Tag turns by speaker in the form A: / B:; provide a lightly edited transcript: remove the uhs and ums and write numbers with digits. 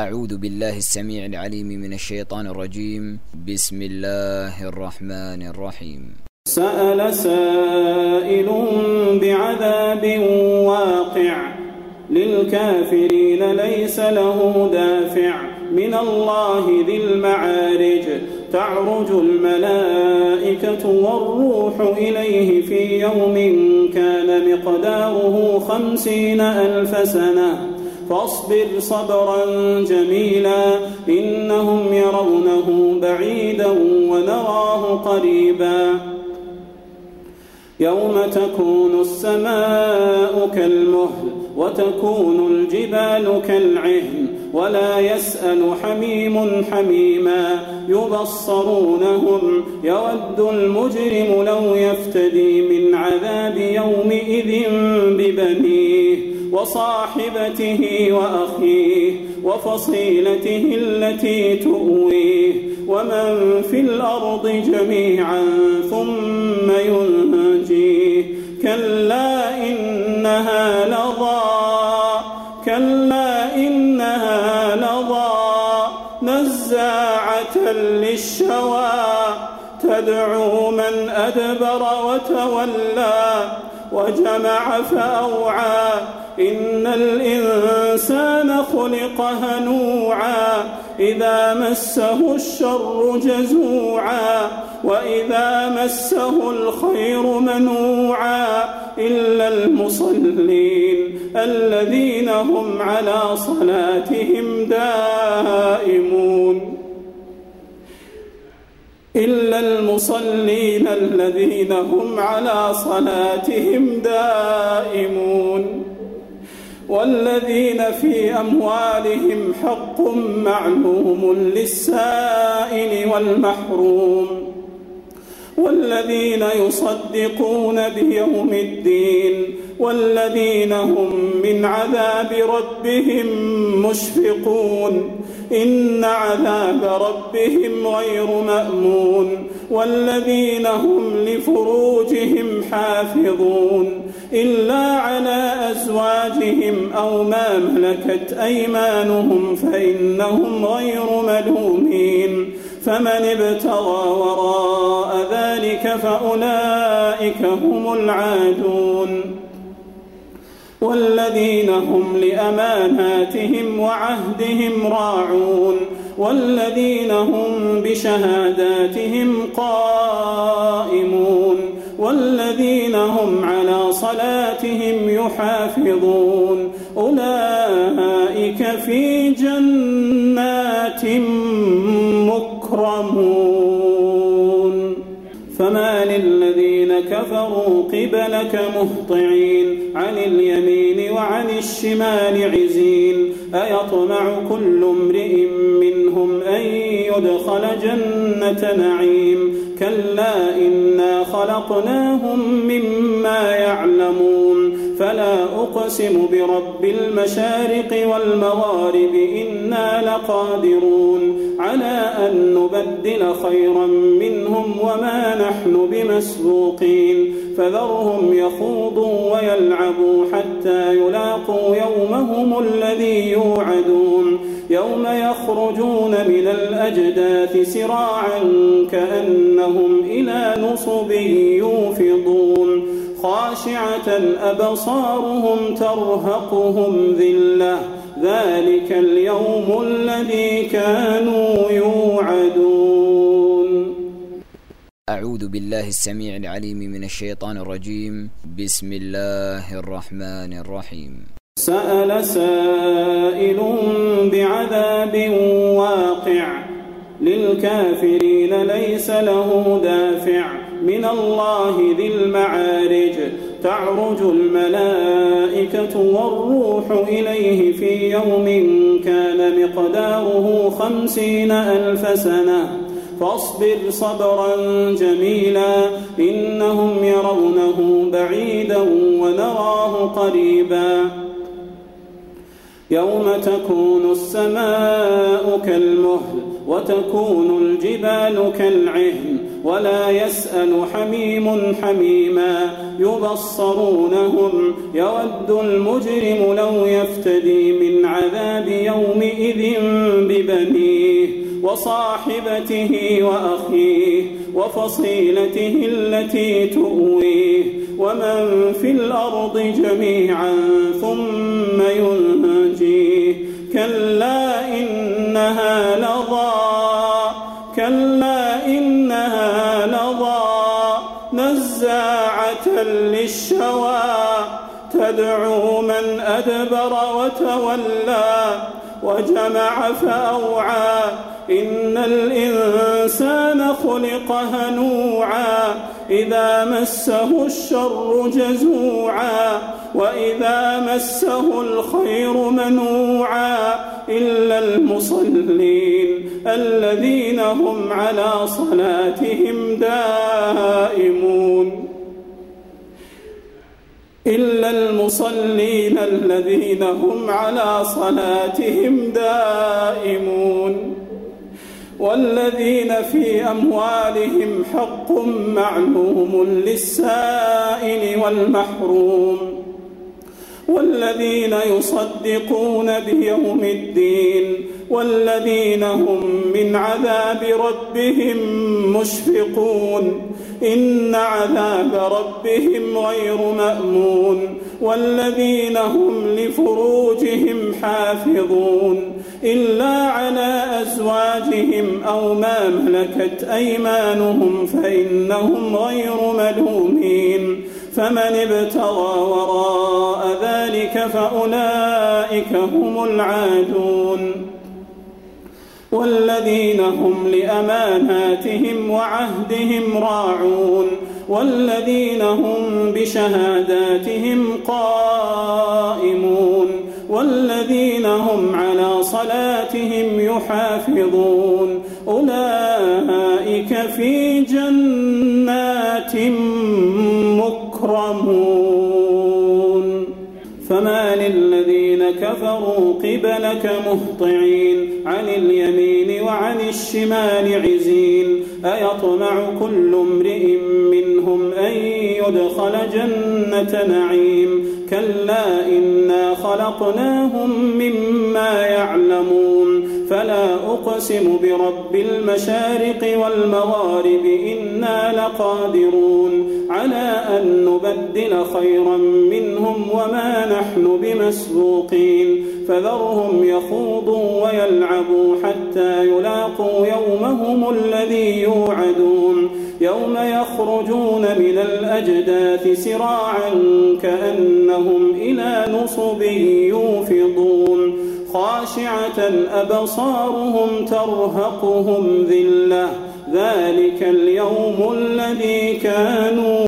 A: أعوذ بالله السميع العليم من الشيطان الرجيم. بسم الله الرحمن الرحيم.
B: سأل سائل بعذاب واقع للكافرين ليس له دافع من الله ذي المعارج تعرج الملائكة والروح إليه في يوم كان مقداره 50,000 سنة فاصبر صبرا جميلا إنهم يرونه بعيدا ونراه قريبا يوم تكون السماء كالمهل وتكون الجبال كالعهن ولا يسأل حميم حميما يبصرونهم يود المجرم لو يفتدي من عذاب يومئذ ببنيه وصاحبته وأخيه وفصيلته التي تؤويه ومن في الأرض جميعا ثم ينجيه كلا إنها لظى نزاعة للشوى تدعو من أدبر وتولى وجمع فأوعى إن الإنسان خلق هلوعا إذا مسه الشر جزوعا وإذا مسه الخير منوعا إلا المصلين الذين هم على صلاتهم دائمون إلا المصلين الذين هم على صلاتهم دائمون والذين في أموالهم حق معلوم للسائل والمحروم والذين يصدقون بيوم الدين والذين هم من عذاب ربهم مشفقون إن عذاب ربهم غير مأمون والذين هم لفروجهم حافظون إلا على أزواجهم أو ما ملكت أيمانهم فإنهم غير ملومين فمن ابتغى وراء ذلك فأولئك هم العادون والذين هم لأماناتهم وعهدهم راعون والذين هم بشهاداتهم قائمون والذين هم على صلاتهم يحافظون أولئك في جنات مكرمون فما للذين كفروا قبلك مهطعين عن اليمين وعن الشمال عزين أيطمع كل امرئ منهم أن يدخل جنة نعيم كلا إنا خلقناهم مما يعلمون فلا أقسم برب المشارق والمغارب إنا لقادرون على أن نبدل خيرا منهم وما نحن بمسبوقين فذرهم يخوضوا ويلعبوا حتى يلاقوا يومهم الذي يوعدون يوم يخرجون من الأجداث سراعا كأنهم إلى نصب يوفضون خاشعة أبصارهم ترهقهم ذلة ذلك اليوم الذي كانوا يوعدون.
A: أعوذ بالله السميع العليم من الشيطان الرجيم. بسم الله الرحمن الرحيم.
B: سأل سائل بعذاب واقع للكافرين ليس له دافع من الله ذي المعارج تعرج الملائكة والروح إليه في يوم كان مقداره 50,000 سنة فاصبر صبرا جميلا إنهم يرونه بعيدا ونراه قريبا يوم تكون السماء كالمهل وتكون الجبال كالعهن ولا يسأل حميم حميما يبصرونهم يود المجرم لو يفتدي من عذاب يومئذ ببنيه وصاحبته وأخيه وفصيلته التي تؤويه ومن في الأرض جميعا ثم ينجيه كلا إنها لظى نزاعة للشوى تدعو من أدبر وتولى وجمع فأوعى إن الإنسان خلق هلوعا إذا مسه الشر جزوعا وإذا مسه الخير منوعا إلا المصلين الذين هم على صلاتهم دائمون إلا المصلين الذين هم على صلاتهم دائمون والذين في أموالهم حق معلوم للسائل والمحروم والذين يصدقون بيوم الدين والذين هم من عذاب ربهم مشفقون إن عذاب ربهم غير مأمون والذين هم لفروجهم حافظون إلا على أزواجهم أو ما ملكت أيمانهم فإنهم غير ملومين فمن ابتغى وراء ذلك فأولئك هم العادون والذين هم لأماناتهم وعهدهم راعون والذين هم بشهاداتهم قائمون والذين هم على صلاتهم يحافظون أولئك في جنات مكرمون فما للذين كفروا قبلك مهطعين عن اليمين وعن الشمال عزين أيطمع كل امرئ منهم أن يدخل جنة نعيم كلا إنا خلقناهم مما يعلمون فلا أقسم برب المشارق والمغارب إنا لقادرون على أن نبدل خيرا منهم وما نحن بمسبوقين فذرهم يخوضوا ويلعبوا حتى يلاقوا يومهم الذي يوعدون يوم يخرجون من الأجداث سراعا كأنهم إلى نصب يوفضون خاشعة أبصارهم ترهقهم ذلة ذلك اليوم الذي كانوا